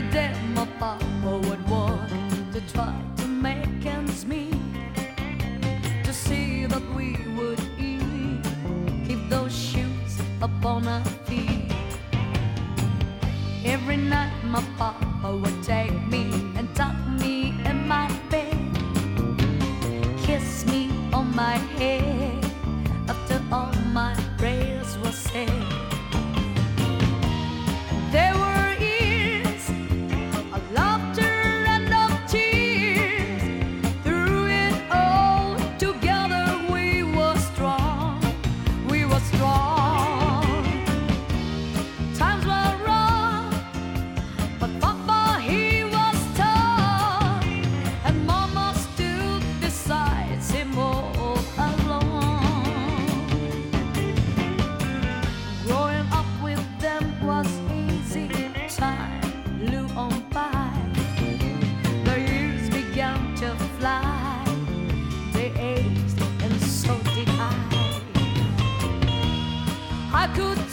day my papa would walk to try to make ends meet, to see that we would eat, keep those shoes upon our feet. Every night my papa would take me and tuck me in my bed, kiss me on my head after all my prayers were said. There were years of laughter and of tears. Through it all, together we were strong. We were strong. Times were rough, but Papa, he was tough, and Mama stood beside him all alone. Growing up with them was easy. Time flew on by. The years began to fly. They aged, and so did I. I could